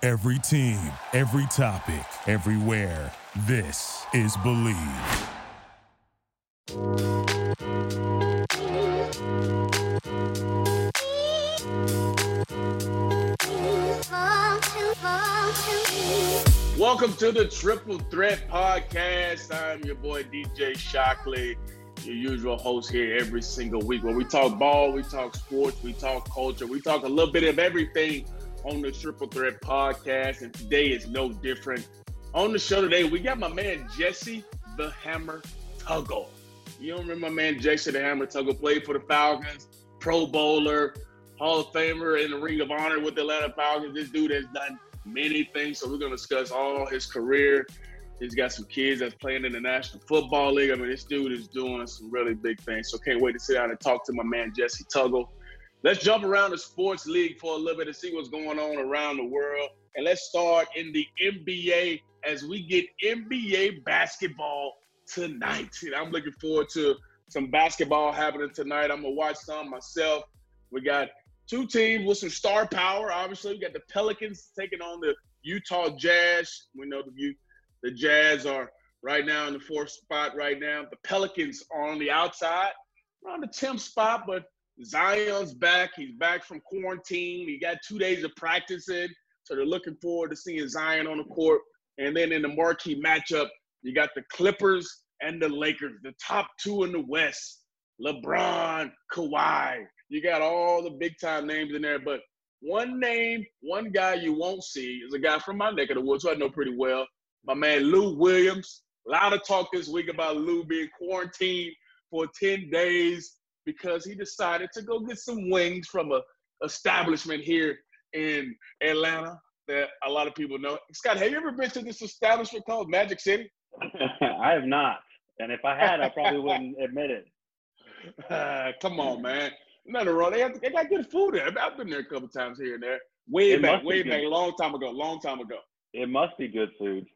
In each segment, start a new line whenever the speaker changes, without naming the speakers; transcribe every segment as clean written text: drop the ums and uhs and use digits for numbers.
Every team, every topic, everywhere. This is Believe.
Welcome to the Triple Threat Podcast. I'm your boy DJ Shockley, your usual host here every single week where we talk ball, we talk sports, we talk culture, we talk a little bit of everything on the Triple Threat Podcast, and today is no different. On the show today, we got my man Jesse the Hammer Tuggle. You don't remember my man Jesse the Hammer Tuggle? Played for the Falcons, Pro Bowler, Hall of Famer in the Ring of Honor with the Atlanta Falcons. This dude has done many things, so we're going to discuss all his career. He's got some kids that's playing in the National Football League. I mean, this dude is doing some really big things, so can't wait to sit down and talk to my man Jesse Tuggle. Let's jump around the sports league for a little bit and see what's going on around the world. And let's start in the NBA as we get NBA basketball tonight. And I'm looking forward to some basketball happening tonight. I'm going to watch some myself. We got two teams with some star power. Obviously, we got the Pelicans taking on the Utah Jazz. We know the Jazz are right now in the fourth spot right now. The Pelicans are on the outside, around the 10th spot, but Zion's back. He's back from quarantine. He got 2 days of practice in, so they're looking forward to seeing Zion on the court. And then in the marquee matchup, you got the Clippers and the Lakers, the top two in the West. LeBron, Kawhi. You got all the big-time names in there, but one name, one guy you won't see is a guy from my neck of the woods who I know pretty well, my man Lou Williams. A lot of talk this week about Lou being quarantined for 10 days because he decided to go get some wings from a establishment here in Atlanta that a lot of people know. Scott, have you ever been to this establishment called Magic City?
I have not. And if I had, I probably wouldn't admit it.
Come on, man. Nothing wrong. They got good food there. I've been there a couple times here and there. Way back, a long time ago.
It must be good food.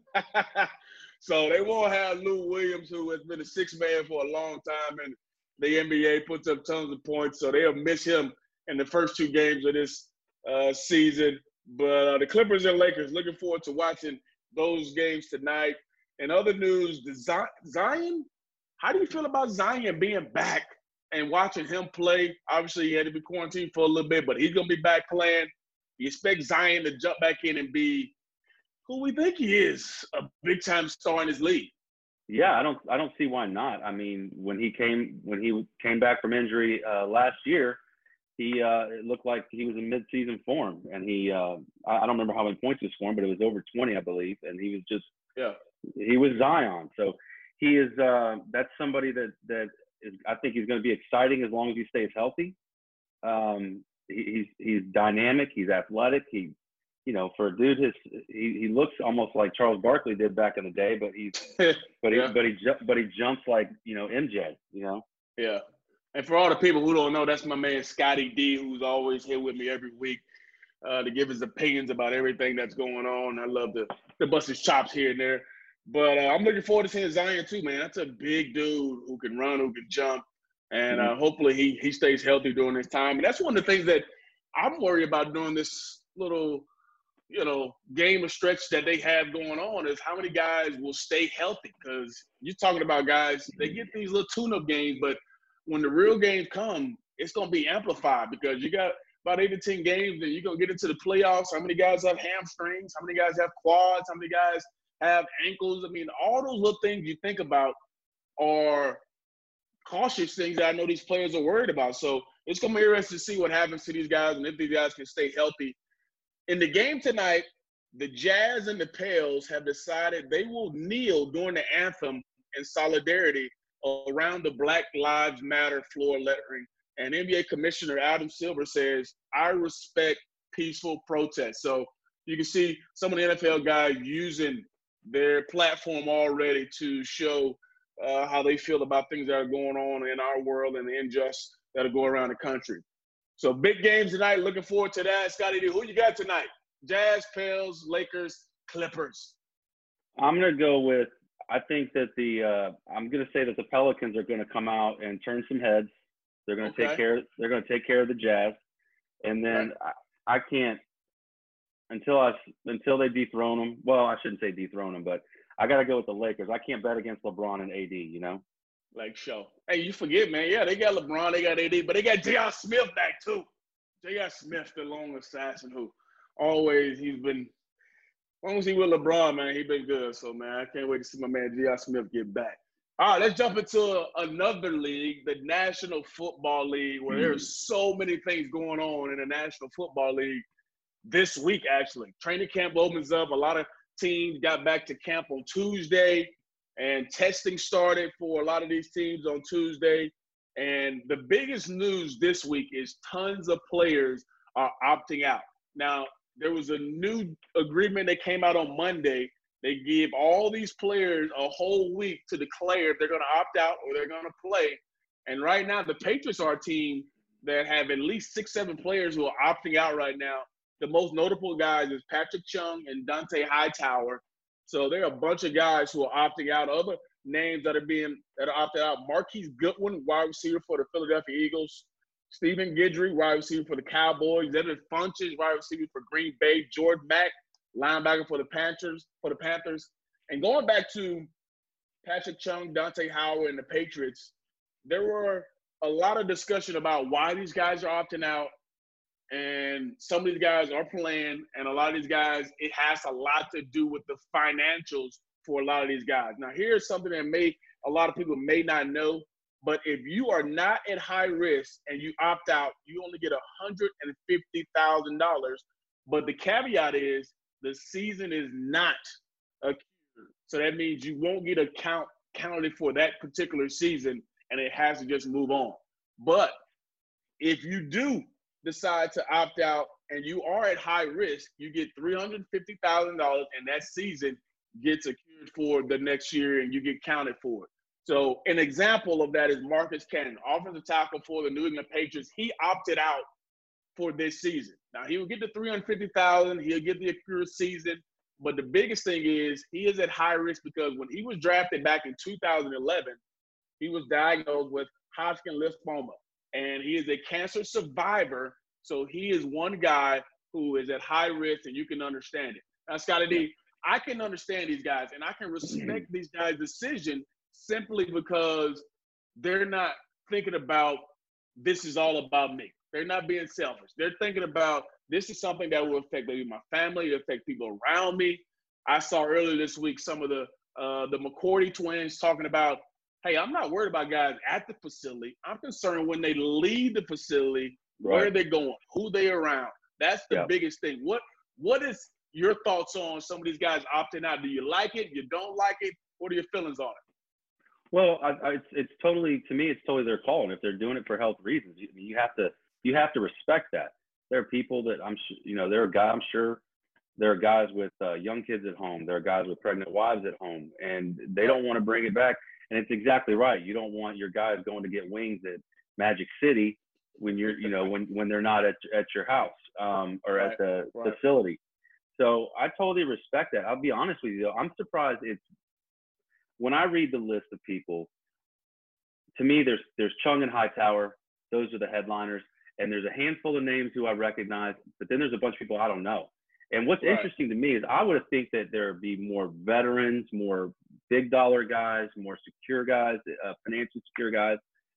So they won't have Lou Williams, who has been a sixth man for a long time, and the NBA puts up tons of points, so they'll miss him in the first two games of this season. But the Clippers and Lakers, looking forward to watching those games tonight. In other news, Zion, how do you feel about Zion being back and watching him play? Obviously, he had to be quarantined for a little bit, but he's going to be back playing. You expect Zion to jump back in and be who we think he is, a big-time star in his league.
Yeah, I don't see why not. I mean, when he came back from injury last year, it looked like he was in mid-season form, and I don't remember how many points he scored, but it was over 20, I believe, and he was just he was Zion. So he is that's somebody that is, I think he's going to be exciting as long as he stays healthy. He's dynamic, he's athletic, for a dude, he looks almost like Charles Barkley did back in the day, but he jumps like MJ.
Yeah. And for all the people who don't know, that's my man Scotty D, who's always here with me every week to give his opinions about everything that's going on. I love to bust his chops here and there. But I'm looking forward to seeing Zion too, man. That's a big dude who can run, who can jump, and hopefully he stays healthy during this time. And that's one of the things that I'm worried about during this little game of stretch that they have going on is how many guys will stay healthy, because you're talking about guys, they get these little tune-up games, but when the real games come, it's going to be amplified because you got about 8 to 10 games and you're going to get into the playoffs. How many guys have hamstrings? How many guys have quads? How many guys have ankles? I mean, all those little things you think about are cautious things that I know these players are worried about. So it's going to be interesting to see what happens to these guys and if these guys can stay healthy. In the game tonight, the Jazz and the Pels have decided they will kneel during the anthem in solidarity around the Black Lives Matter floor lettering. And NBA Commissioner Adam Silver says, I respect peaceful protest. So you can see some of the NFL guys using their platform already to show how they feel about things that are going on in our world and the injustice that are going around the country. So big games tonight. Looking forward to that. Scotty, who you got tonight? Jazz, Pels, Lakers, Clippers.
I'm going to go with, I think that I'm going to say that the Pelicans are going to come out and turn some heads. They're going to take care of the Jazz. And then I can't until they dethrone them. Well, I shouldn't say dethrone them, but I got to go with the Lakers. I can't bet against LeBron and AD, you know?
Like, show. Hey, you forget, man. Yeah, they got LeBron, they got AD, but they got J.R. Smith back, too. J.R. Smith, the long assassin who always he's been – as long as he with LeBron, man, he been good. So, man, I can't wait to see my man J.R. Smith get back. All right, let's jump into another league, the National Football League, where there's so many things going on in the National Football League this week, actually. Training camp opens up. A lot of teams got back to camp on Tuesday, and testing started for a lot of these teams on Tuesday. And the biggest news this week is tons of players are opting out. Now, there was a new agreement that came out on Monday. They give all these players a whole week to declare if they're going to opt out or they're going to play. And right now, the Patriots are a team that have at least 6-7 players who are opting out right now. The most notable guys is Patrick Chung and Dante Hightower. So there are a bunch of guys who are opting out. Other names that are opted out: Marquise Goodwin, wide receiver for the Philadelphia Eagles; Stephen Guidry, wide receiver for the Cowboys; Devin Funchess, wide receiver for Green Bay; Jordan Mack, linebacker for the Panthers. And going back to Patrick Chung, Dante Howard, and the Patriots, there were a lot of discussion about why these guys are opting out. And some of these guys are playing, and a lot of these guys, it has a lot to do with the financials for a lot of these guys. Now, here's something that a lot of people may not know, but if you are not at high risk and you opt out, you only get $150,000. But the caveat is the season is not a so that means you won't get counted for that particular season, and it has to just move on. But if you do decide to opt out and you are at high risk, you get $350,000, and that season gets accrued for the next year, and you get counted for it. So an example of that is Marcus Cannon, offensive tackle for the New England Patriots. He opted out for this season. Now, he will get the $350,000. He'll get the accrued season. But the biggest thing is he is at high risk because when he was drafted back in 2011, he was diagnosed with Hodgkin lymphoma. And he is a cancer survivor, so he is one guy who is at high risk, and you can understand it. Now, Scotty D, I can understand these guys, and I can respect these guys' decision simply because they're not thinking about this is all about me. They're not being selfish. They're thinking about this is something that will affect maybe my family, affect people around me. I saw earlier this week some of the McCourty twins talking about, hey, I'm not worried about guys at the facility. I'm concerned when they leave the facility, where they're going, who they're around. That's the biggest thing. What is your thoughts on some of these guys opting out? Do you like it? You don't like it? What are your feelings on it?
Well, it's totally, to me, it's totally their call. And if they're doing it for health reasons, you have to respect that. There are people that I'm sure there are guys with young kids at home. There are guys with pregnant wives at home, and they don't want to bring it back. And it's exactly right. You don't want your guys going to get wings at Magic City when you're, when they're not at your house or at the facility. So I totally respect that. I'll be honest with you, though. I'm surprised when I read the list of people, to me, there's Chung and Hightower. Those are the headliners. And there's a handful of names who I recognize, but then there's a bunch of people I don't know. And what's interesting to me is I would have think that there would be more veterans, more big dollar guys, more secure guys, financially secure guys.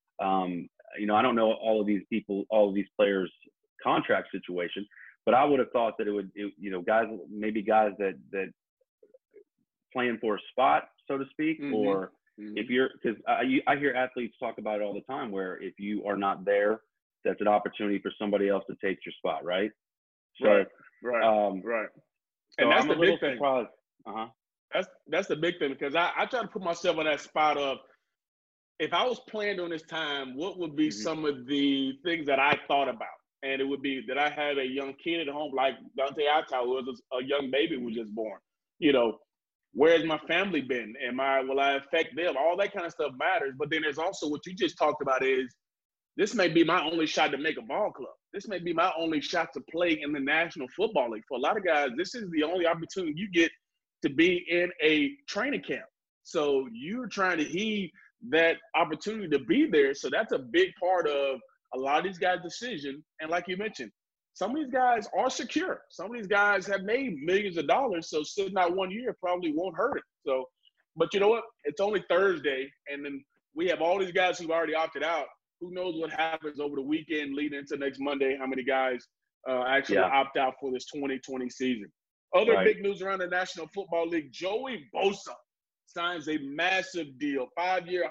I don't know all of these people, all of these players' contract situation, but I would have thought that it would, guys that playing for a spot, so to speak, or if you're, because I hear athletes talk about it all the time, where if you are not there, that's an opportunity for somebody else to take your spot, right? So,
right.
So
and that's
I'm
the
a little
big thing.
surprised.
That's the big thing, because I try to put myself in that spot of, if I was playing during this time, what would be some of the things that I thought about? And it would be that I had a young kid at home, like Dante Hightower, who was a young baby who was just born. Where's my family been? Will I affect them? All that kind of stuff matters. But then there's also what you just talked about is, this may be my only shot to make a ball club. This may be my only shot to play in the National Football League. For a lot of guys, this is the only opportunity you get to be in a training camp. So you're trying to heed that opportunity to be there. So that's a big part of a lot of these guys' decision. And like you mentioned, some of these guys are secure. Some of these guys have made millions of dollars, so sitting out 1 year probably won't hurt it. So, but you know what? It's only Thursday, and then we have all these guys who've already opted out. Who knows what happens over the weekend leading into next Monday, how many guys actually opt out for this 2020 season. Other big news around the National Football League, Joey Bosa signs a massive deal, 5-year,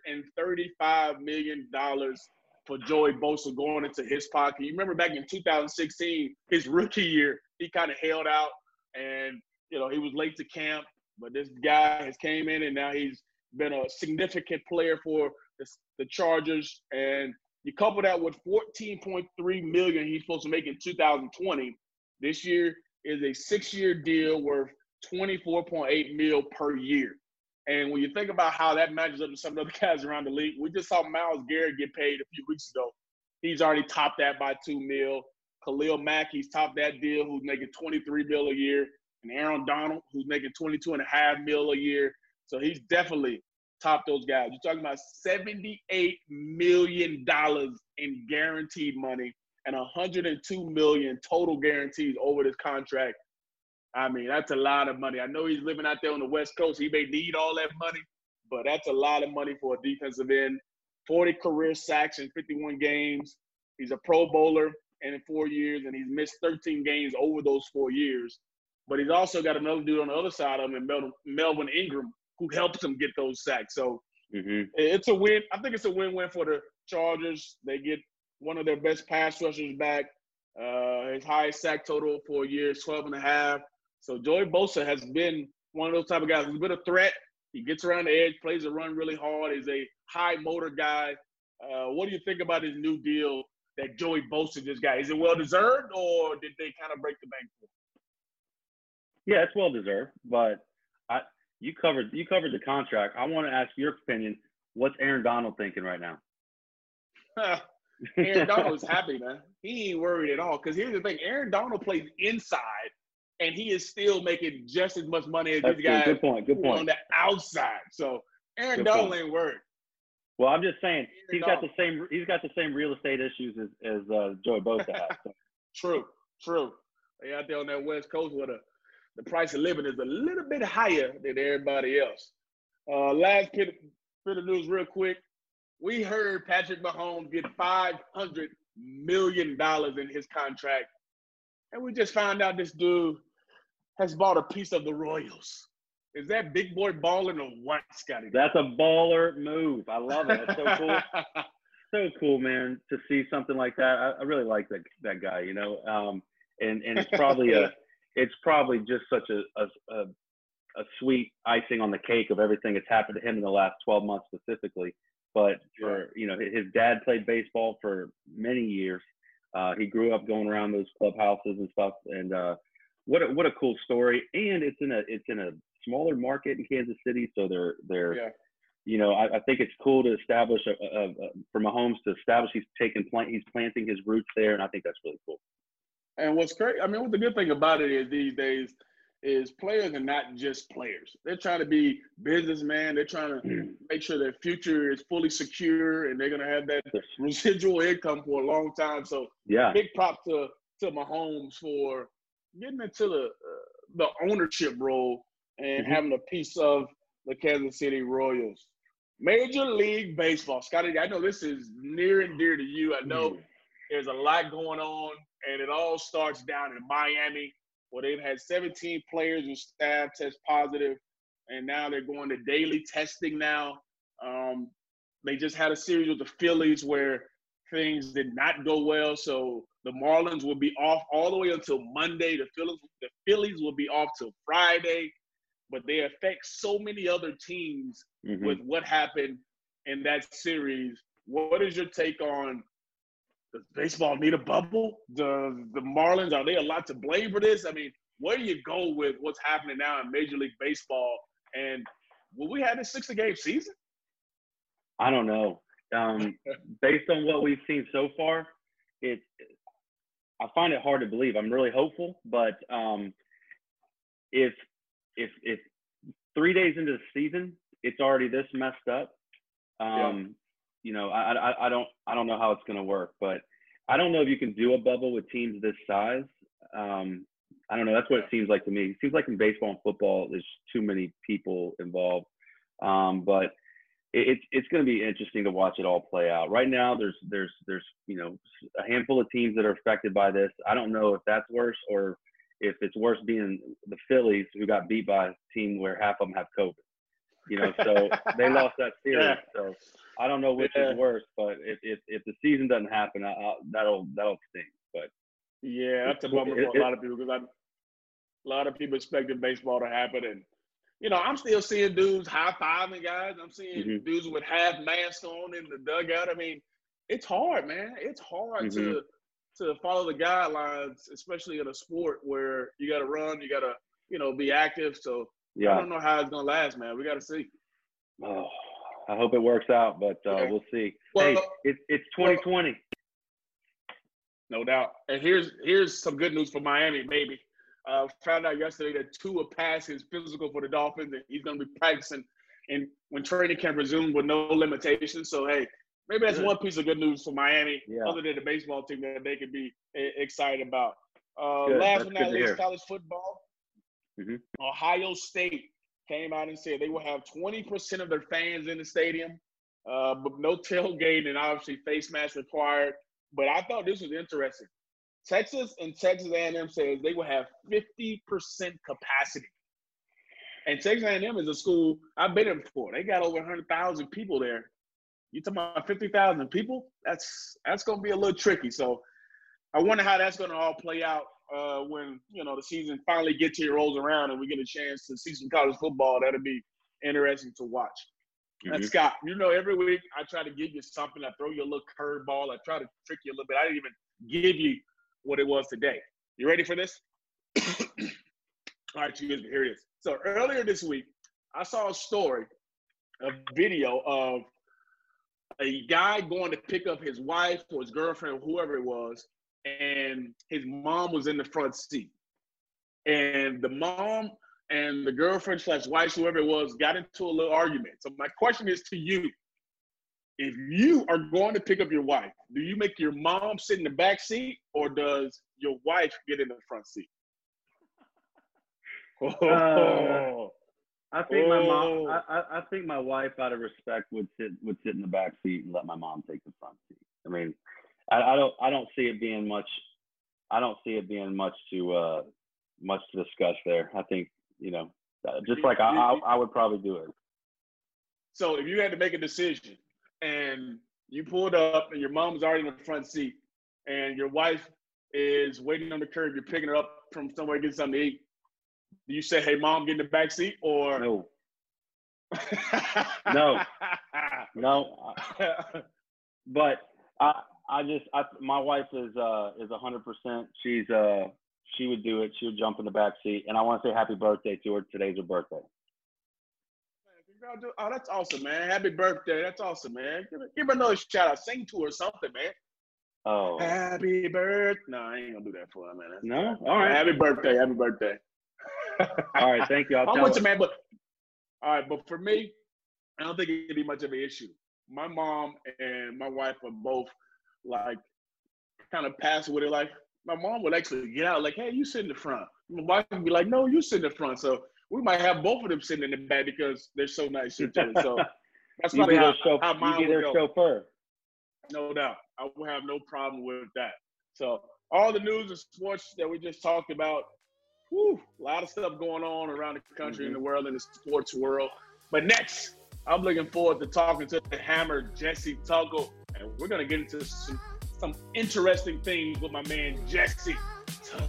$135 million for Joey Bosa going into his pocket. You remember back in 2016, his rookie year, he kind of held out and, he was late to camp. But this guy has came in and now he's been a significant player for the Chargers. And you couple that with $14.3 million he's supposed to make in 2020. This year is a 6-year deal worth $24.8 million per year. And when you think about how that matches up to some of the other guys around the league, we just saw Myles Garrett get paid a few weeks ago. He's already topped that by $2 million. Khalil Mack, he's topped that deal, who's making $23 million a year. And Aaron Donald, who's making $22.5 million a year. So he's definitely topped those guys. You're talking about $78 million in guaranteed money and $102 million total guarantees over this contract. I mean, that's a lot of money. I know he's living out there on the West Coast. He may need all that money, but that's a lot of money for a defensive end. 40 career sacks in 51 games. He's a Pro Bowler in 4 years, and he's missed 13 games over those 4 years. But he's also got another dude on the other side of him, Melvin Ingram, who helps him get those sacks. So it's a win. I think it's a win-win for the Chargers. They get one of their best pass rushers back. His highest sack total for a year is 12.5. So Joey Bosa has been one of those type of guys. He's been a threat. He gets around the edge, plays the run really hard. He's a high motor guy. What do you think about his new deal that Joey Bosa just got? Is it well-deserved, or did they kind of break the bank for him?
Yeah, it's well-deserved, but you covered the contract. I want to ask your opinion. What's Aaron Donald thinking right now?
Aaron Donald is happy, man. He ain't worried at all. Because here's the thing. Aaron Donald plays inside, and he is still making just as much money as these guys
Good point.
on the outside. So Aaron Donald ain't worried.
Well, I'm just saying he's got the same real estate issues as Joey Bosa has. So.
True. They out there on that West Coast where the price of living is a little bit higher than everybody else. Last bit of news real quick. We heard Patrick Mahomes get $500 million in his contract. And we just found out this dude has bought a piece of the Royals. Is that big boy balling or what, Scotty?
That's a baller move. I love it. That's so cool. So cool, man, to see something like that. I really like that guy, and it's probably just such a sweet icing on the cake of everything that's happened to him in the last 12 months specifically. But his dad played baseball for many years. He grew up going around those clubhouses and stuff. And what a cool story. And it's in a smaller market in Kansas City, so they're I think it's cool to establish for Mahomes to establish he's planting his roots there, and I think that's really cool.
And what's great, what the good thing about it is these days is players are not just players. They're trying to be businessmen. They're trying to make sure their future is fully secure, and they're going to have that residual income for a long time. So big props to Mahomes for getting into the ownership role and having a piece of the Kansas City Royals. Major League Baseball. Scotty, I know this is near and dear to you. I know there's a lot going on, and it all starts down in Miami, where they've had 17 players and staff test positive, and now they're going to daily testing now. They just had a series with the Phillies where things did not go well, so the Marlins will be off all the way until Monday. The Phillies will be off till Friday, but they affect so many other teams with what happened in that series. What is your take on, does baseball need a bubble? The Marlins, are they a lot to blame for this? Where do you go with what's happening now in Major League Baseball? And will we have a 60-game season?
I don't know. Based on what we've seen so far, I find it hard to believe. I'm really hopeful, but if 3 days into the season it's already this messed up, I don't know how it's going to work. But I don't know if you can do a bubble with teams this size. I don't know. That's what it seems like to me. It seems like in baseball and football, there's too many people involved. But it's going to be interesting to watch it all play out. Right now, there's a handful of teams that are affected by this. I don't know if that's worse or if it's worse being the Phillies, who got beat by a team where half of them have COVID. So they lost that series. Yeah. So I don't know which is worse, but if the season doesn't happen, that'll sting. But
yeah, that's a bummer for a lot of people because a lot of people expected baseball to happen, and I'm still seeing dudes high-fiving guys. I'm seeing dudes with half masks on in the dugout. I mean, it's hard, man. It's hard to follow the guidelines, especially in a sport where you got to run, you got to be active. So I don't know how it's gonna last, man. We got to see.
Oh, I hope it works out, but we'll see. Well, hey, it's 2020.
No doubt. And here's some good news for Miami, maybe. Found out yesterday that Tua passed his physical for the Dolphins, and he's going to be practicing and when training camp resumes with no limitations. So, hey, maybe that's one piece of good news for Miami, other than the baseball team that they could be excited about. Last but not least, college football. Ohio State came out and said they will have 20% of their fans in the stadium, but no tailgate and obviously face mask required. But I thought this was interesting. Texas and Texas A&M says they will have 50% capacity. And Texas A&M is a school I've been in before. They got over 100,000 people there. You talking about 50,000 people? That's going to be a little tricky. So I wonder how that's going to all play out when the season finally gets here, rolls around, and we get a chance to see some college football. That'll be interesting to watch. And Scott, every week I try to give you something. I throw you a little curveball. I try to trick you a little bit. I didn't even give you what it was today. You ready for this? All right, here it is. So earlier this week, I saw a video of a guy going to pick up his wife or his girlfriend or whoever it was, and his mom was in the front seat. And the mom and the girlfriend / wife, whoever it was, got into a little argument. So my question is to you. If you are going to pick up your wife, do you make your mom sit in the back seat or does your wife get in the front seat?
I think my mom. I think my wife, out of respect, would sit in the back seat and let my mom take the front seat. I mean, I don't see it being much. I don't see it being much to discuss there. I think just like I would probably do it.
So if you had to make a decision and you pulled up and your mom's already in the front seat and your wife is waiting on the curb, you're picking her up from somewhere to get something to eat, do you say, hey, mom, get in the back seat? Or
no. But my wife is 100%. She would do it. She would jump in the back seat. And I want to say happy birthday to her. Today's her birthday.
Oh, that's awesome, man. Happy birthday. That's awesome, man. Give her another shout out. Sing to her or something, man.
Oh.
Happy birthday. No, I ain't going to do that for her, man.
No? All right.
Happy birthday. Happy birthday.
All right. Thank you.
I'm with you, man. But, all right. But for me, I don't think it'd be much of an issue. My mom and my wife are both, kind of passive with it. My mom would actually get out, hey, you sit in the front. My wife would be like, no, you sit in the front. So we might have both of them sitting in the back because they're so nice to each other. So that's probably how mine would go.
Chauffeur.
No doubt. I will have no problem with that. So all the news and sports that we just talked about, a lot of stuff going on around the country and the world, in the sports world. But next, I'm looking forward to talking to the Hammer, Jesse Tuggle, and we're going to get into some interesting things with my man, Jesse Tuggle.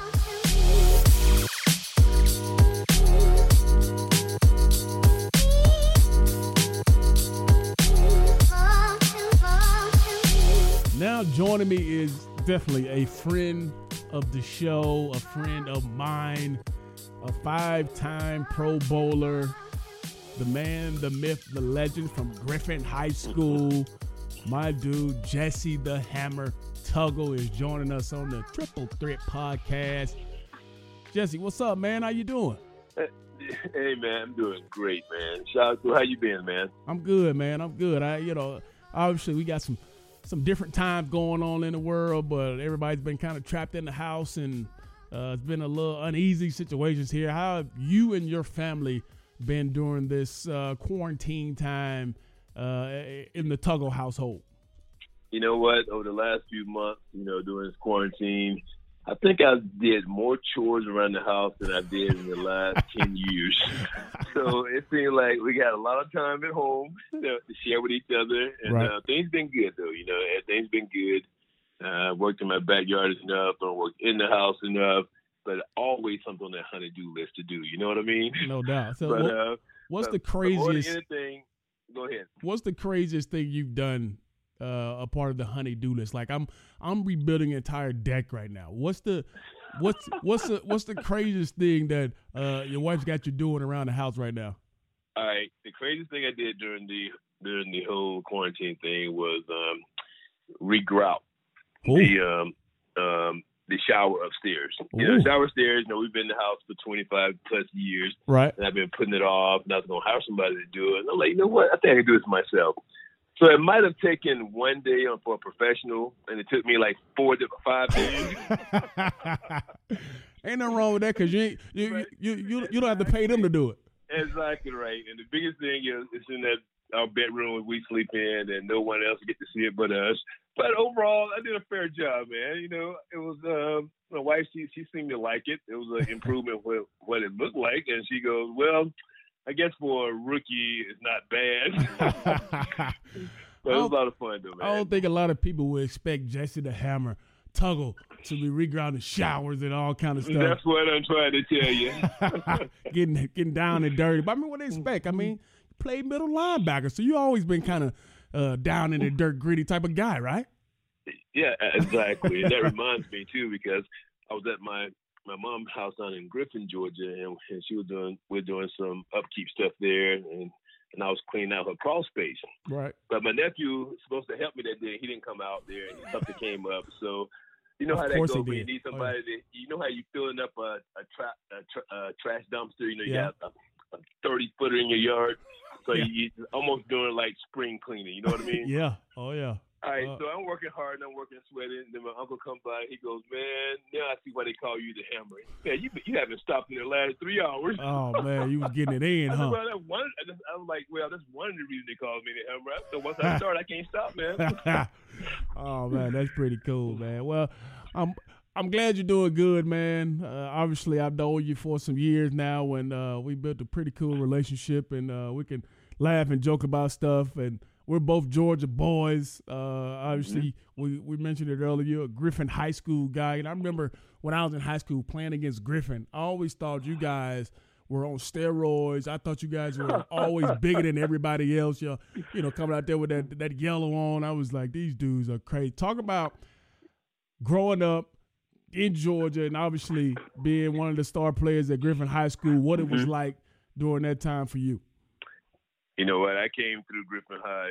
Now joining me is definitely a friend of the show, a friend of mine, a 5-time Pro Bowler, the man, the myth, the legend from Griffin High School. My dude, Jesse the Hammer Tuggle, is joining us on the Triple Threat Podcast. Jesse, what's up, man? How you doing?
Hey, man, I'm doing great, man. Shout out to how you been, man?
I'm good, man. I'm good. Obviously we got some some different times going on in the world, but everybody's been kind of trapped in the house, and it's been a little uneasy situations here. How have you and your family been during this quarantine time in the Tuggle household?
You know what? Over the last few months, during this quarantine, I think I did more chores around the house than I did in the last 10 years. So it seemed like we got a lot of time at home to share with each other. And
right.
Things been good, though. Things been good. Worked in my backyard enough. I worked in the house enough. But always something on that honey-do list to do. You know what I mean?
No doubt. So what's the craziest?
Go ahead.
What's the craziest thing you've done? A part of the honey-do list. Like I'm rebuilding an entire deck right now. What's the craziest thing that your wife's got you doing around the house right now?
All right, the craziest thing I did during the whole quarantine thing was regrout the shower upstairs. Shower upstairs. We've been in the house for 25 plus years,
right?
And I've been putting it off, and I was gonna hire somebody to do it. And I'm like, you know what? I think I can do this myself. So it might have taken one day for a professional, and it took me like 4 to 5 days.
Ain't nothing wrong with that because you don't have to pay them to do it.
Exactly right. And the biggest thing is it's in our bedroom we sleep in, and no one else get to see it but us. But overall, I did a fair job, man. It was my wife. She seemed to like it. It was an improvement with what it looked like, and she goes, "Well, I guess for a rookie, it's not bad." But it was a lot of fun, though, man.
I don't think a lot of people would expect Jesse the Hammer Tuggle to be regrounding showers and all kind of stuff.
That's what I'm trying to tell you.
getting down and dirty. But I mean, what they expect? I mean, you played middle linebacker, so you always been kind of down in the dirt, gritty type of guy, right?
Yeah, exactly. And that reminds me too, because I was at my mom's house down in Griffin, Georgia, and we're doing some upkeep stuff there, and I was cleaning out her crawl space. Right. But my nephew was supposed to help me that day. He didn't come out there, and something came up. So you know how that goes when you need somebody to, you know how you filling up a trash dumpster. You got a 30-footer in your yard. So you're almost doing like spring cleaning. You know what I mean?
Yeah. Oh, yeah.
All right, so I'm working hard and I'm working sweating. Then my uncle comes by. He goes, "Man, now I see why they call you the Hammer. Man, you haven't stopped in the last 3 hours."
Oh man, you was getting it in, huh?
I was like, well, that's one of the reasons they call me the Hammer. So once I start, I can't stop, man.
Oh man, that's pretty cool, man. Well, I'm glad you're doing good, man. Obviously, I've known you for some years now, and we built a pretty cool relationship, and we can laugh and joke about stuff, and we're both Georgia boys. Obviously, we mentioned it earlier. You're a Griffin High School guy. And I remember when I was in high school playing against Griffin, I always thought you guys were on steroids. I thought you guys were always bigger than everybody else. Coming out there with that yellow on. I was like, these dudes are crazy. Talk about growing up in Georgia and obviously being one of the star players at Griffin High School, what it was like during that time for you.
You know what? I came through Griffin High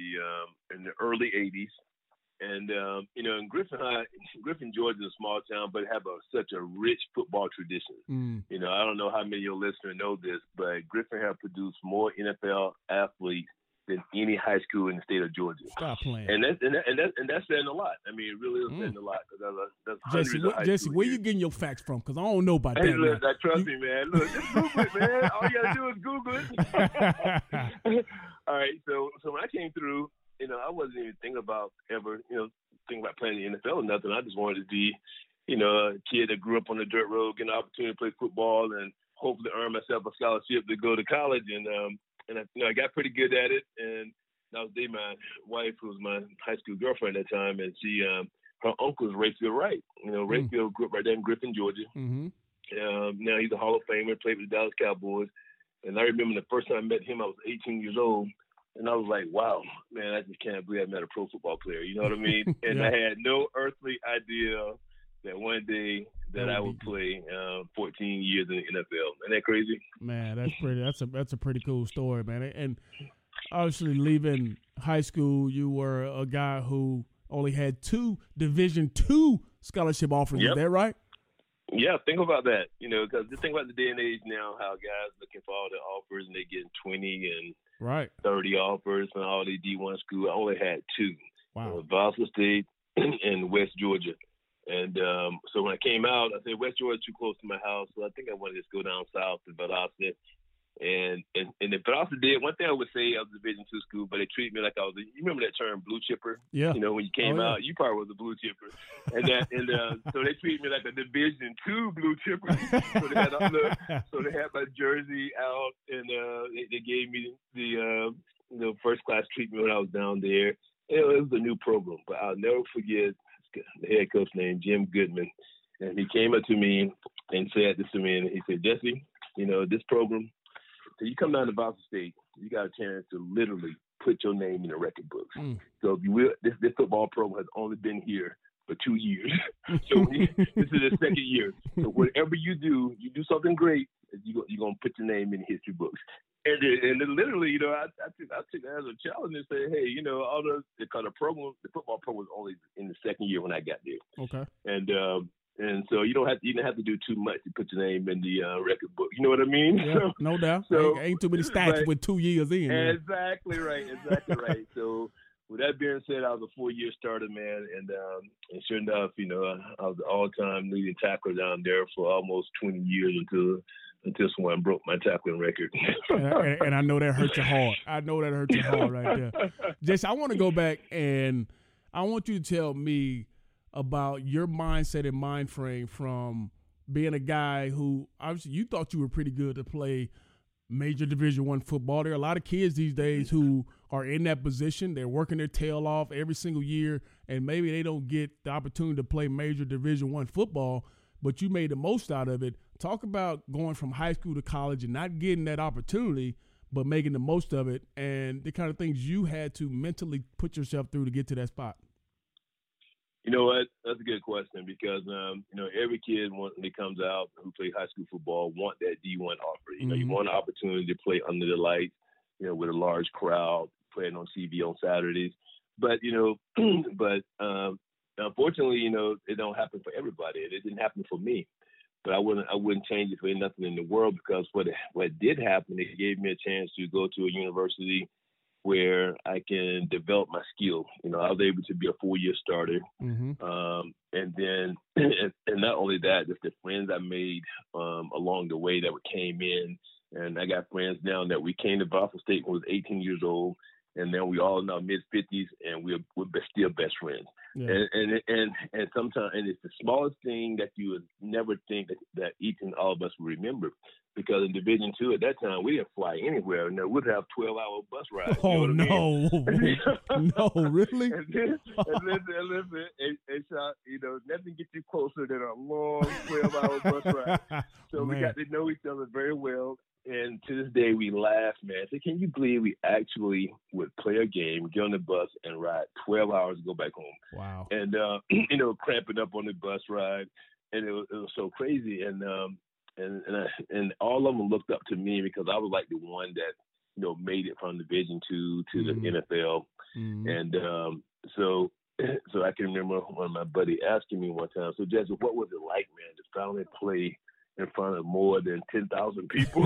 in the early '80s, and in Griffin High, Griffin, Georgia is a small town, but have such a rich football tradition. I don't know how many of your listeners know this, but Griffin have produced more NFL athletes than any high school in the state of Georgia.
Stop playing.
And that's saying a lot. I mean, it really is saying a lot. That's
Jesse, where you getting your facts from? Because I don't know about that.
Look, trust me, man. Look, just Google it, man. All you got to do is Google it. All right. So when I came through, I wasn't even thinking about playing in the NFL or nothing. I just wanted to be, a kid that grew up on the dirt road, get an opportunity to play football and hopefully earn myself a scholarship to go to college. And I got pretty good at it. And I was dating my wife, who was my high school girlfriend at that time, and she, her uncle is Rayfield Wright. Rayfield grew up right there in Griffin, Georgia. Mm-hmm. Now he's a Hall of Famer, played with the Dallas Cowboys. And I remember the first time I met him, I was 18 years old. And I was like, wow, man, I just can't believe I met a pro football player. You know what I mean? And I had no earthly idea that one day that I would play 14 years in the NFL. Isn't that crazy?
Man, that's a pretty cool story, man. And obviously leaving high school, you were a guy who only had 2 Division II scholarship offers. Yep. Is that right?
Yeah, think about that. Because just think about the day and age now, how guys looking for all the offers and they getting 20 and 30 offers from all the D1 school. I only had 2.
Wow.
Valdosta State, and West Georgia. And so when I came out, I said West Georgia too close to my house, so I think I wanted to just go down south to Valdosta. And if Valdosta did, one thing I would say, I was a Division II school, but they treated me like I was. You remember that term, blue chipper?
Yeah.
You know, when you came out, you probably was a blue chipper, and so they treated me like a Division II blue chipper. So they had my jersey out, and they gave me the first class treatment when I was down there. It was a new program, but I'll never forget the head coach named Jim Goodman, and he came up to me and said this to me, and he said, Jesse, you know, this program. So you come down to Valdosta State, you got a chance to literally put your name in the record books. So if you will, this football program has only been here for 2 years. So this is the second year. So whatever you do something great, you're going to put your name in the history books. And then literally, you know, I took that as a challenge and said, hey, you know, the football program was only in the second year when I got there. Okay. And so you didn't have to do too much to put your name in the record book. You know what I mean?
Yeah, so, no doubt. So, ain't too many stats with 2 years in.
Exactly right. So with that being said, I was a 4-year starter, man, and sure enough, you know, I was the all-time leading tackler down there for almost 20 years until someone broke my tackling record.
and I know that hurt you hard. Right there. Jesse, I want to go back and I want you to tell me about your mindset and mind frame from being a guy who obviously you thought you were pretty good to play major Division I football. There are a lot of kids these days who are in that position. They're working their tail off every single year, and maybe they don't get the opportunity to play major Division I football, but you made the most out of it. Talk about going from high school to college and not getting that opportunity, but making the most of it, and the kind of things you had to mentally put yourself through to get to that spot.
You know what? That's a good question because, you know, every kid when he comes out who plays high school football want that D1 offer. You know, you want an opportunity to play under the lights, you know, with a large crowd, playing on TV on Saturdays. But, you know, unfortunately, you know, it don't happen for everybody. It didn't happen for me. But I wouldn't change it for nothing in the world because what did happen, it gave me a chance to go to a university where I can develop my skill. You know, I was able to be a 4-year starter. And then, and not only that, just the friends I made along the way that came in. And I got friends now that we came to Valdosta State when I was 18 years old. And then we all in our mid-50s, and we're still best friends. Yeah. And sometimes, and it's the smallest thing that you would never think that each and all of us would remember. Because in Division II at that time, we didn't fly anywhere. And we'd have 12-hour bus rides.
Oh, you know no. No, really?
and listen, you know, nothing gets you closer than a long 12-hour bus ride. So we got to know each other very well. And to this day, we laugh, man. So can you believe we actually would play a game, get on the bus, and ride 12 hours to go back home?
Wow.
And, you know, cramping up on the bus ride. And it was so crazy. And all of them looked up to me because I was like the one that, you know, made it from Division II to the NFL. And so I can remember one of my buddy asking me one time, so Jesse, what was it like, man, to finally play in front of more than 10,000 people?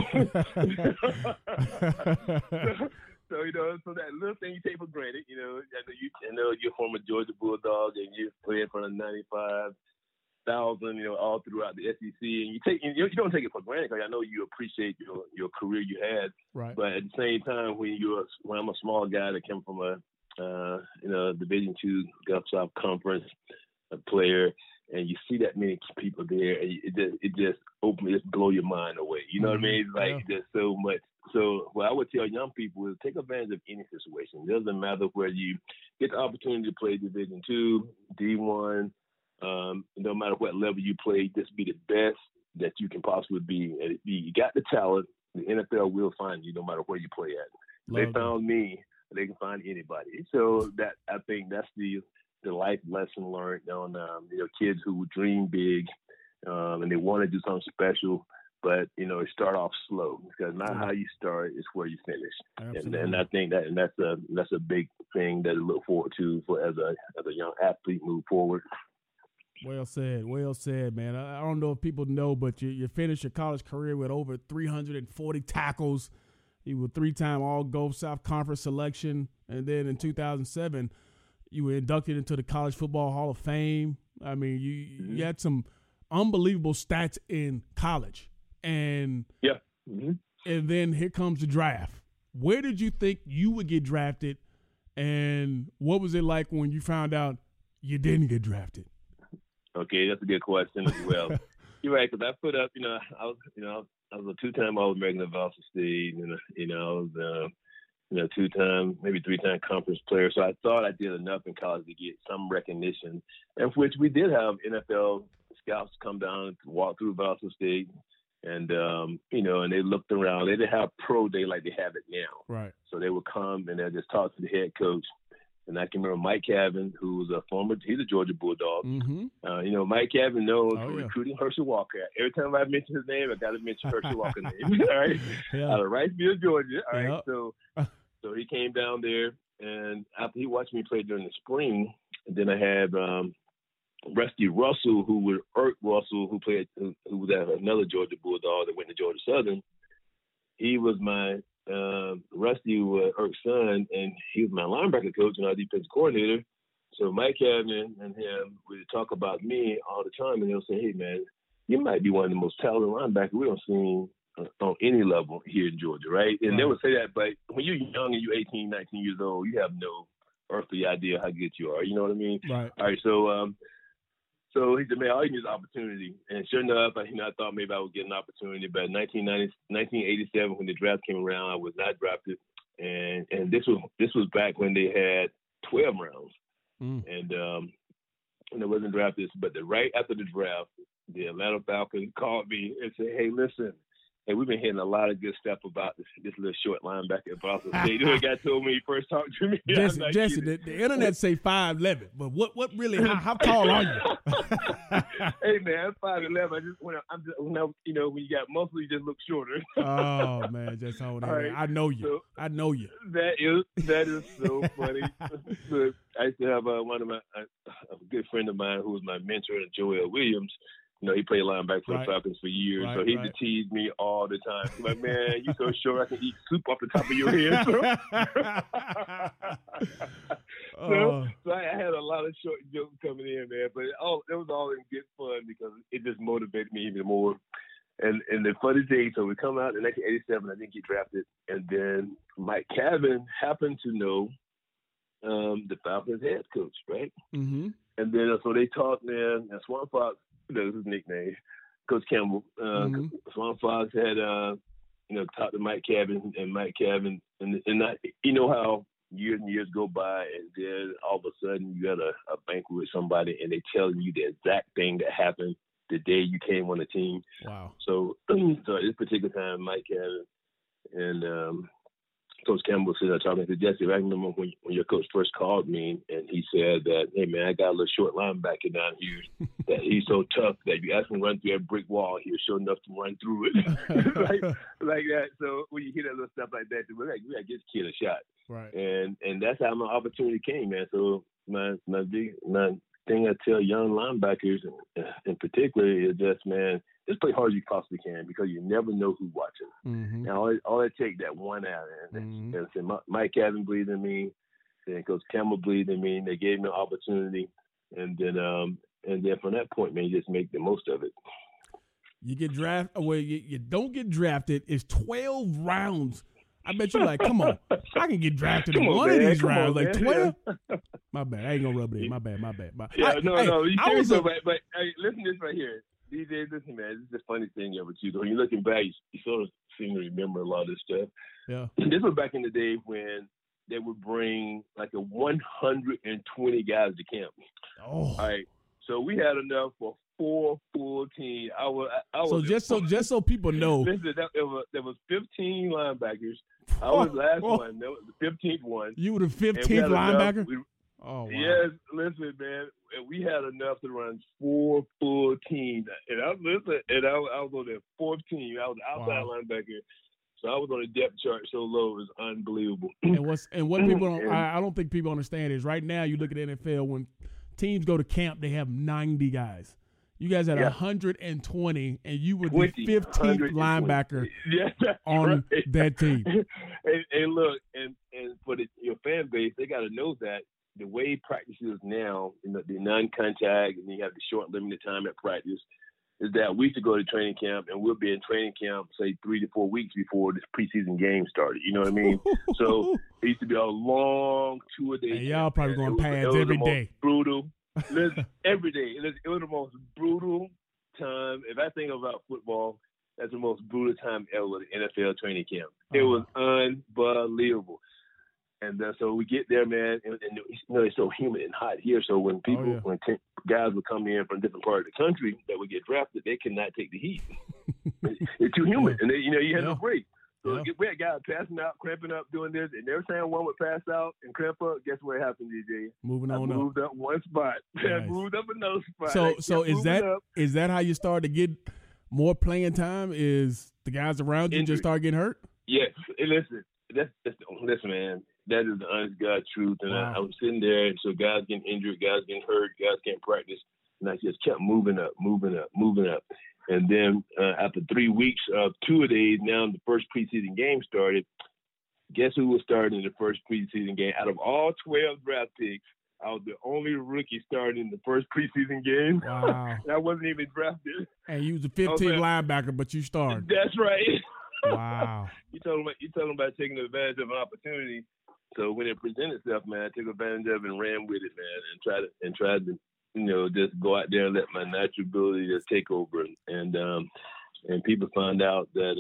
So, you know, so that little thing you take for granted, you know, I know you're a former Georgia Bulldog and you play in front of 95,000, you know, all throughout the SEC, and you don't take it for granted because I know you appreciate your career you had.
Right.
But at the same time, when I'm a small guy that came from a Division II Gulf South Conference player, and you see that many people there, and it just blow your mind away. You know what I mean? It's like there's so much. So what I would tell young people is take advantage of any situation. It doesn't matter where you get the opportunity to play Division II, D1. No matter what level you play, just be the best that you can possibly be. And you got the talent, the NFL will find you no matter where you play at. They found me, they can find anybody. So that I think that's the life lesson learned on kids who dream big and they want to do something special, but start off slow because not how you start is where you finish. And I think that's a big thing that I look forward to as a young athlete move forward.
Well said, man. I don't know if people know, but you finished your college career with over 340 tackles. You were 3-time All-Gulf South Conference selection, and then in 2007, You were inducted into the College Football Hall of Fame. I mean, you had some unbelievable stats in college. And and then here comes the draft. Where did you think you would get drafted, and what was it like when you found out you didn't get drafted?
Okay, that's a good question as well. You're right, because I put up, I was a two-time All-American at Valsa State, and I was two-time, maybe three-time conference player. So I thought I did enough in college to get some recognition, and which we did have NFL scouts come down and walk through Valsa State. And, and they looked around. They didn't have pro day like they have it now.
Right.
So they would come and they'd just talk to the head coach. And I can remember Mike Cavin, who was he's a Georgia Bulldog.
Mm-hmm.
Mike Cavin knows recruiting Herschel Walker. Every time I mention his name, I got to mention Herschel Walker's name. All right. Yeah. Out of Wrightsville, Georgia. All right. So he came down there, and after he watched me play during the spring, and then I had Rusty Russell, who was Irk Russell, who was at another Georgia Bulldog that went to Georgia Southern. He was my Rusty was Irk's son, and he was my linebacker coach and our defensive coordinator. So Mike Cavin and him would talk about me all the time, and they'll say, "Hey man, you might be one of the most talented linebackers we don't see on any level here in Georgia, right?" And they would say that, but when you're young and you're 18, 19 years old, you have no earthly idea how good you are. You know what I mean?
Right.
All right. So he said, "Man, all you need is opportunity." And sure enough, I thought maybe I would get an opportunity. But in 1987, when the draft came around, I was not drafted. And this was back when they had 12 rounds. And I wasn't drafted. But right after the draft, the Atlanta Falcons called me and said, "Hey, listen, hey, we've been hearing a lot of good stuff about this little short linebacker at Boston State." The guy told me he first talked to me.
Jesse, the internet say 5'11", but what really? How tall are you?
Hey man, I'm 5'11". When you got muscle, you just look shorter.
Oh man, just hold on. Right. I know you.
So,
I know you.
That is so funny. I used to have a good friend of mine who was my mentor, Joel Williams. He played linebacker for the Falcons for years, so he used to tease me all the time. He's like, "Man, you so short I can eat soup off the top of your head." So I had a lot of short jokes coming in, man. But it was all in good fun because it just motivated me even more. And the funny thing, so we come out in 1987, I didn't get drafted, and then Mike Cavin happened to know the Falcons head coach, right?
Mm-hmm.
And then so they talked, man, and Swamp Fox. That was his nickname, Coach Campbell. Swamp Fox had, talked to Mike Cavin, and Mike Cavin, and how years and years go by, and then all of a sudden you got a banquet with somebody, and they tell you the exact thing that happened the day you came on the team.
Wow. So
at this particular time, Mike Cavin and Coach Campbell sitting there talking to Jesse. I remember when your coach first called me, and he said that, "Hey man, I got a little short linebacker down here that he's so tough that you ask him to run through that brick wall, he'll sure enough to run through it." like that. So when you hear that little stuff like that, we gotta give this kid a shot.
Right.
And that's how my opportunity came, man. So my thing I tell young linebackers in particular is just, man, just play hard as you possibly can because you never know who's watching.
Mm-hmm.
And all it takes that one out. And Mike Cavin believed in me. Then Coach Campbell believed in me. And they gave me an opportunity. And then from that point, man, you just make the most of it.
You get drafted. Well, you don't get drafted. It's 12 rounds. I bet you're like, come on, I can get drafted in one of these rounds. Like 12? My bad. I ain't going to rub it in. My bad.
Yeah, no. You serious though, but hey, listen to this right here. DJ, listen, man, this is the funny thing ever, too. When you're looking back, you sort of seem to remember a lot of this stuff.
Yeah.
This was back in the day when they would bring like 120 guys to camp.
Oh.
All right. So we had enough for 4 full teams.
So just so people know.
Listen, there was 15 linebackers. I was the last one. That was the 15th one.
You were the 15th linebacker?
Oh, wow. Yes, listen, man. We had enough to run 4 full teams. And I was on that 4th team. I was the outside linebacker. So I was on the depth chart so low, it was unbelievable.
And what people I don't think people understand is right now you look at the NFL, when teams go to camp, they have 90 guys. You guys had 120, and you were the 15th linebacker on that team.
And look, and for your fan base, they got to know that the way practice is now, the non-contact, and you have the short limited time at practice, is that we used to go to training camp, and we'll be in training camp, say, 3 to 4 weeks before this preseason game started. You know what I mean? So it used to be a long 2-a-day.
And y'all probably going pads every day.
Brutal. Every day. It was the most brutal time. If I think about football, that's the most brutal time ever, the NFL training camp. It was unbelievable. And so we get there, man, and it's so humid and hot here. So when people, when guys would come in from different parts of the country that would get drafted, they cannot take the heat. It's too humid, and you had no break. So we had guys passing out, cramping up, doing this, and every time one would pass out and cramp up, guess what happened, DJ?
Moved
up one spot.
Nice.
Moved up another spot.
So is that how you started to get more playing time? Is the guys around you just start getting hurt?
Yes. And listen, man. That is the honest God truth. And I was sitting there, and so guys getting injured, guys getting hurt, guys can't practice. And I just kept moving up. And then after 3 weeks of 2-a-days, now the first preseason game started. Guess who was starting in the first preseason game? Out of all 12 draft picks, I was the only rookie starting in the first preseason game.
Wow.
And I wasn't even drafted.
And you was a 15th linebacker, but you started.
That's right.
Wow.
You told them about taking advantage of an opportunity. So when it presented itself, man, I took advantage of it and ran with it, man, and tried to, just go out there and let my natural ability just take over. And people found out that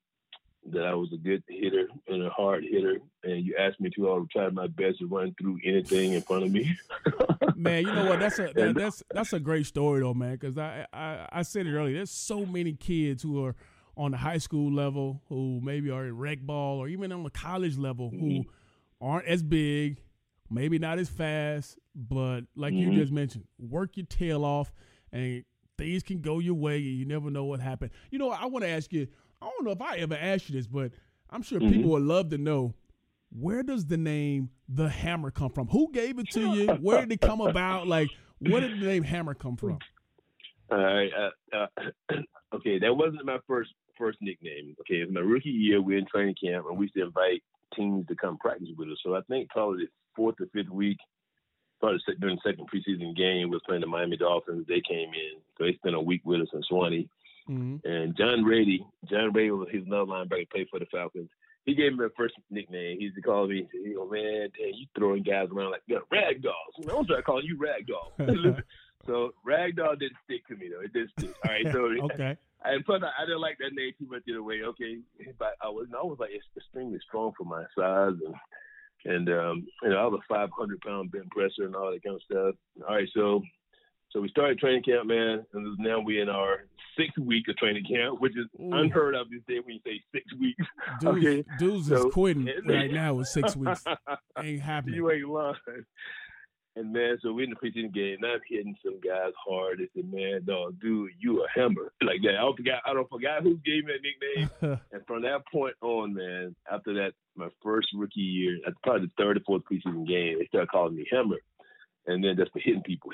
I was a good hitter and a hard hitter, and you asked me to. I would try my best to run through anything in front of me.
Man, you know what? That's a great story though, man. Because I said it earlier. There's so many kids who are on the high school level who maybe are in rec ball or even on the college level who aren't as big, maybe not as fast, but like you just mentioned, work your tail off and things can go your way and you never know what happened. You know, I want to ask you, I don't know if I ever asked you this, but I'm sure people would love to know, where does the name The Hammer come from? Who gave it to you? Where did it come about? Like, where did the name Hammer come from?
All right. Okay, that wasn't my first nickname. Okay, it was my rookie year. We were in training camp, and we used to invite teams to come practice with us. So I think probably the 4th or 5th week, probably during the second preseason game, we were playing the Miami Dolphins. They came in. So they spent a week with us in Swanee. And John Brady was another linebacker, played for the Falcons. He gave me my first nickname. He used to call me, man, damn, you throwing guys around like rag dolls. I don't try calling you rag doll. So ragdoll didn't stick to me though. It didn't stick. All right, so
okay.
And plus, I didn't like that name too much either way. Okay, but I was like extremely strong for my size, and I was a 500-pound bench presser and all that kind of stuff. All right, so we started training camp, man, and now we're in our 6th week of training camp, which is unheard of these days when you say 6 weeks.
Dudes is quitting right now with 6 weeks. Ain't happening.
You ain't lying. And, man, so we're in the preseason game, and I'm hitting some guys hard. They said, man, dog, dude, you a hammer. Like that. I don't forgot who gave me that nickname. And from that point on, man, after that, my first rookie year, at probably the 3rd or 4th preseason game, they started calling me Hammer. And then just for hitting people.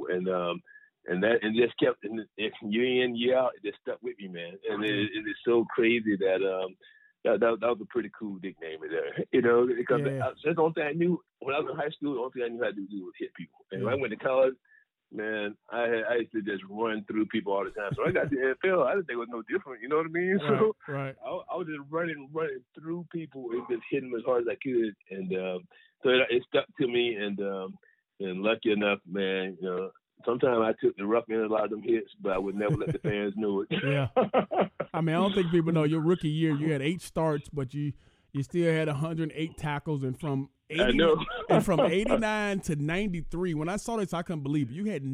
And just kept, and year in, year out, it just stuck with me, man. And it is so crazy that that was a pretty cool nickname there, because that's the only thing I knew when I was in high school. The only thing I knew how to do was hit people. And when I went to college, man, I used to just run through people all the time. So I got to the NFL, I didn't think it was no different. You know what I mean?
Right.
So I was just running through people and just hitting them as hard as I could. And so it stuck to me. And lucky enough, man, sometimes I took the rough end of a lot of them hits, but I would never let the fans know it.
Yeah. I mean, I don't think people know your rookie year, you had 8 starts, but you still had 108 tackles. And from 89 to 93, when I saw this, I couldn't believe it. You had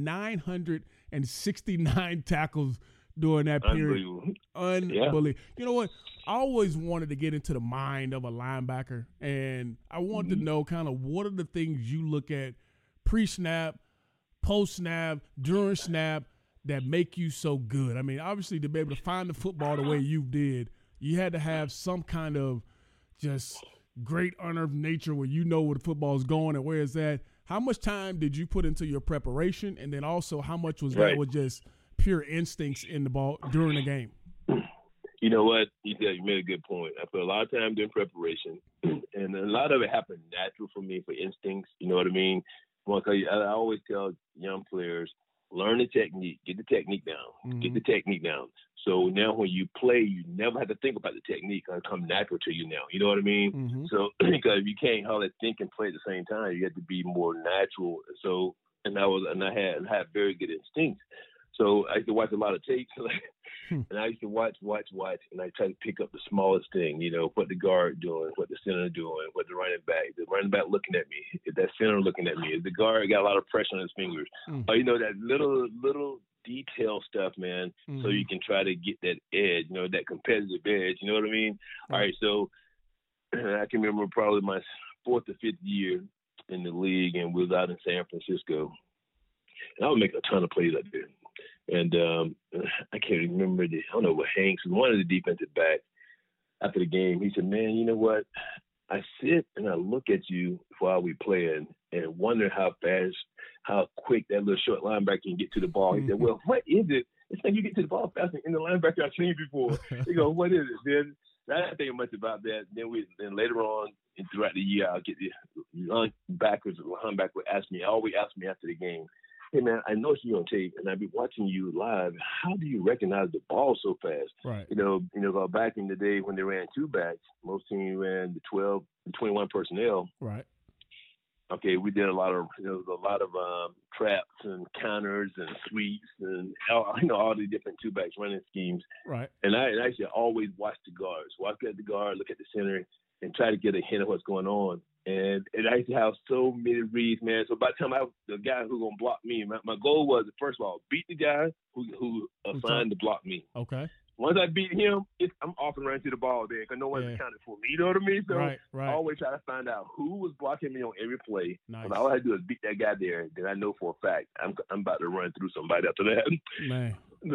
969 tackles during that period. Unbelievable. Yeah. You know what? I always wanted to get into the mind of a linebacker, and I wanted to know kind of what are the things you look at pre-snap, post-snap, during snap that make you so good. I mean, obviously, to be able to find the football the way you did, you had to have some kind of just great unearthed nature where you know where the football is going and where it's at. How much time did you put into your preparation, and then also how much was that with just pure instincts in the ball during the game?
You know what? You made a good point. I put a lot of time doing preparation, And a lot of it happened natural for me, for instincts. You know what I mean? I always tell young players, learn the technique, get the technique down, get the technique down. So now when you play, you never have to think about the technique. It'll come natural to you now. You know what I mean? So because you can't hardly think and play at the same time, you have to be more natural. So I had very good instincts. So I used to watch a lot of tapes, and I used to watch, and I try to pick up the smallest thing, you know, what the guard doing, what the center doing, what the running back looking at me, is that center looking at me, is the guard got a lot of pressure on his fingers, or, you know, that little detail stuff, man, so you can try to get that edge, you know, that competitive edge, you know what I mean? All right, so I can remember probably my 4th or 5th year in the league, and we was out in San Francisco, and I would make a ton of plays out there. And I can't remember, I don't know what Hanks, one of the defensive backs, after the game, he said, man, you know what? I sit and I look at you while we playing and wonder how quick that little short linebacker can get to the ball. He said, well, what is it? It's like you get to the ball faster than the linebacker I've seen before. He goes, what is it? Then I didn't think much about that. Then later on, and throughout the year, I'll get the linebacker would always ask me after the game, hey, man, I know you on tape, and I've been watching you live. How do you recognize the ball so fast?
Right.
You know, back in the day when they ran two backs, most teams ran the 12 and 21 personnel.
Right.
Okay, we did a lot of traps and counters and sweeps and all the different two backs running schemes.
Right.
And I actually always watch the guards, look at the center, and try to get a hint of what's going on. And I used to have so many reads, man. So by the time the guy who's going to block me, my goal was, first of all, beat the guy who assigned to block me.
Okay.
Once I beat him, I'm off and running to the ball there because no one's accounted for me. You know what I mean? So
right.
I always try to find out who was blocking me on every play.
Nice.
And all I had to do is beat that guy there. Then I know for a fact I'm about to run through somebody after that.
Man.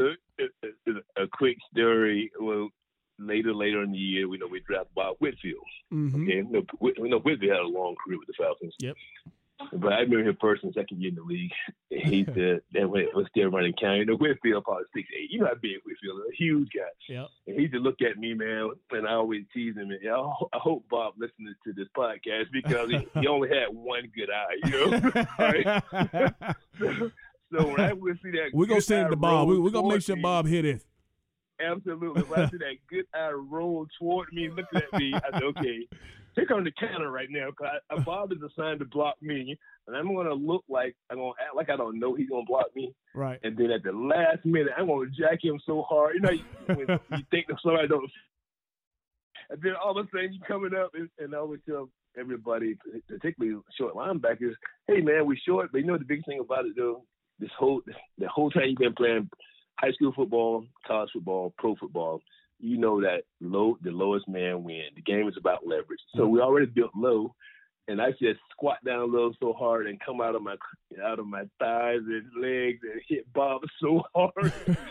A quick story. Well, later in the year, we drafted Bob Whitfield. Okay, Whitfield had a long career with the Falcons.
Yep.
But I remember him first and second year in the league. And he said that when it was still running county, Whitfield probably 6'8". You know how big Whitfield is, a huge guy.
Yep. And
he used to look at me, man, and I always tease him. And I hope Bob listens to this podcast because he only had one good eye, you know. Right? So when I would see that,
we're gonna send it to Bob. We're gonna make sure Bob hit it.
Absolutely. When I see that good eye roll toward me, looking at me, I said, okay, here comes the counter right now. Because Bob is assigned to block me, and I'm going to look like I'm going to act like I don't know he's going to block me.
Right.
And then at the last minute, I'm going to jack him so hard. You know, when you think that somebody don't. And then all of a sudden, you're coming up, and I always tell everybody, particularly short linebackers, hey, man, we're short. But you know the big thing about it, though? The whole time you've been playing high school football, college football, pro football, you know that the lowest man wins. The game is about leverage. So we already built low, and I just squat down low so hard and come out of my thighs and legs and hit Bob so hard.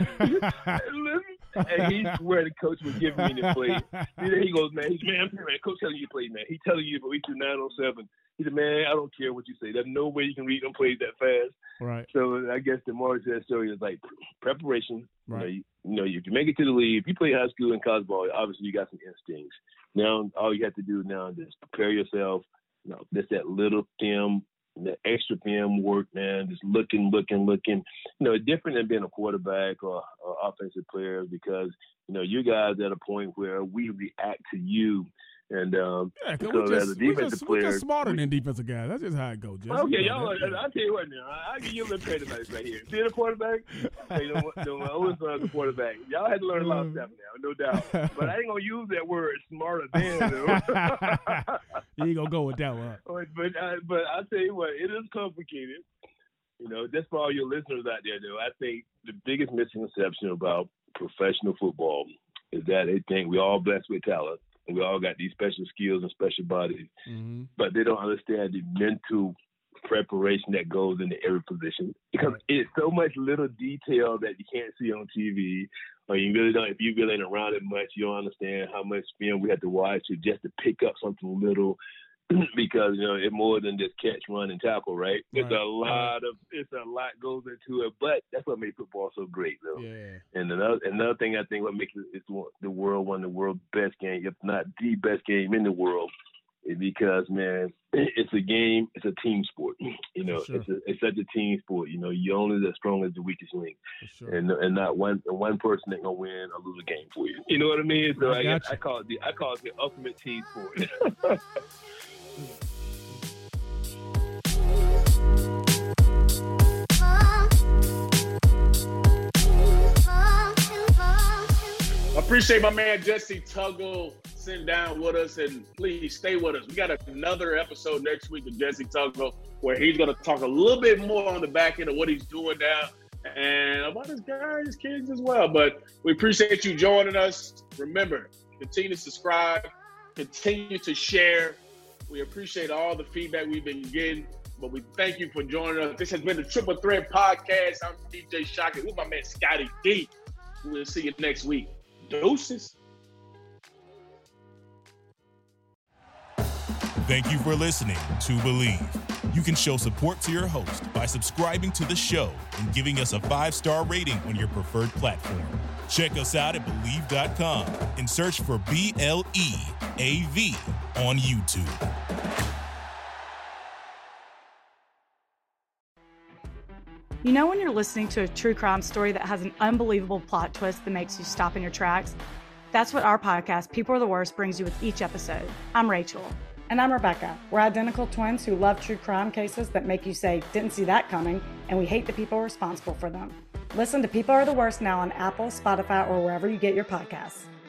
And he swear the coach was giving me the play. Then he goes, man, coach telling you to play, man. He's telling you, but we do 907. He said, man, I don't care what you say. There's no way you can read them plays that fast.
Right.
So I guess the moral of that story is like preparation.
Right.
You know, if you make it to the league, if you play high school and college ball, obviously you got some instincts. Now all you have to do now is just prepare yourself. You know, just that little film, the extra film work, man. Just looking. You know, different than being a quarterback or offensive player because you guys at a point where we react to you. And because as a defensive player,
we're just smarter than defensive guys. That's just how it goes.
Okay, y'all. I'll tell you what now. I'll give you a little credit right here. Being a quarterback, my oldest son's a quarterback. Y'all had to learn a lot of stuff now, no doubt. But I ain't gonna use that word smarter than.
You ain't gonna go with that one.
But I'll tell you what, it is complicated. Just for all your listeners out there, though, I think the biggest misconception about professional football is that they think we all blessed with talent. And we all got these special skills and special bodies, but they don't understand the mental preparation that goes into every position because it's so much little detail that you can't see on TV, or you really don't. If you really ain't around it much, you don't understand how much film we have to watch just to pick up something little. Because it's more than just catch, run, and tackle, right? It's a lot goes into it, but that's what makes football so great, though.
Yeah.
And another thing I think what makes it the world one of the world's best game, if not the best game in the world, because, man, it's a game. It's a team sport. You know,
sure.
it's such a team sport. You know, you're only as strong as the weakest link,
Sure.
and not one person ain't gonna win or lose a game for you. You know what I mean? So I call it the ultimate team sport.
I appreciate my man Jesse Tuggle sitting down with us, and please stay with us. We got another episode next week with Jesse Tuggle where he's going to talk a little bit more on the back end of what he's doing now and about his guys, his kids as well. But we appreciate you joining us. Remember, continue to subscribe, continue to share. We appreciate all the feedback we've been getting, but we thank you for joining us. This has been the Triple Threat Podcast. I'm DJ Shockley with my man Scotty D. We'll see you next week. Deuces.
Thank you for listening to Believe. You can show support to your host by subscribing to the show and giving us a 5-star rating on your preferred platform. Check us out at Believe.com and search for BLEAV on YouTube.
You know when you're listening to a true crime story that has an unbelievable plot twist that makes you stop in your tracks? That's what our podcast, People Are the Worst, brings you with each episode. I'm Rachel.
And I'm Rebecca. We're identical twins who love true crime cases that make you say, didn't see that coming, and we hate the people responsible for them. Listen to People Are the Worst now on Apple, Spotify, or wherever you get your podcasts.